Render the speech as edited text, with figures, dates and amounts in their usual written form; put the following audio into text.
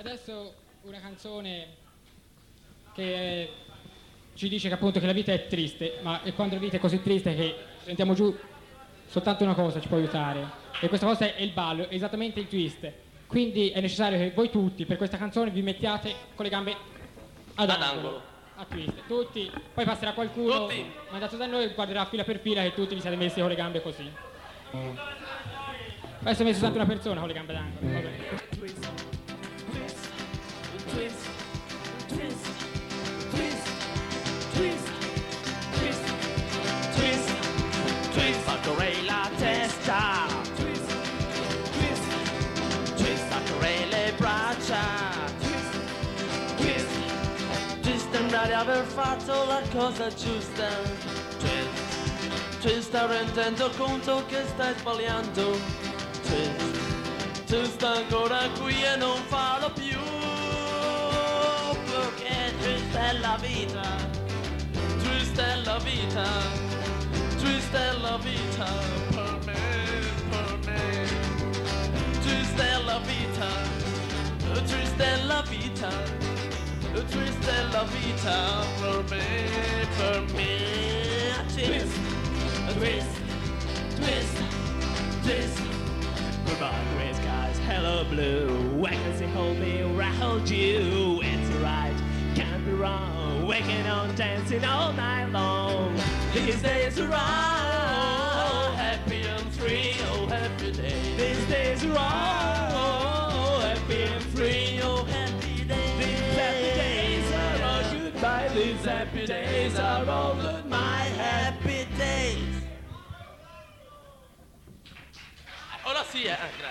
Adesso una canzone che ci dice che appunto che la vita è triste, ma è quando la vita è così triste che sentiamo giù soltanto una cosa ci può aiutare, e questa cosa è il ballo, è esattamente il twist. Quindi è necessario che voi tutti per questa canzone vi mettiate con le gambe ad angolo, a twist, tutti, poi passerà qualcuno mandato da noi, guarderà fila per fila che tutti vi siete messi con le gambe così. Adesso ho messo soltanto una persona con le gambe ad angolo. Vabbè. Twist, twist, twist, twist, twist, twist, twist, fattorei la testa, twist, twist, twist, fattorei le braccia, twist, twist, twist, sembrare aver fatto la cosa giusta, twist, twist, rendendo conto che stai sbagliando, twist, twist, ancora qui e non farlo più. Che triste è la vita, triste è la vita, triste è la vita per me, triste è la vita, triste è la vita, triste è la vita per me, twist, twist, twist, twist. Goodbye, gray skies, hello blue. When can you hold me or I hold you? It's right, can't be wrong. Waking on dancing all night long. These days are all happy and free, oh happy days. These days are all happy and free, oh happy days. These happy days are all goodbye. These happy days are all good, my happy days. Ora sì, grazie.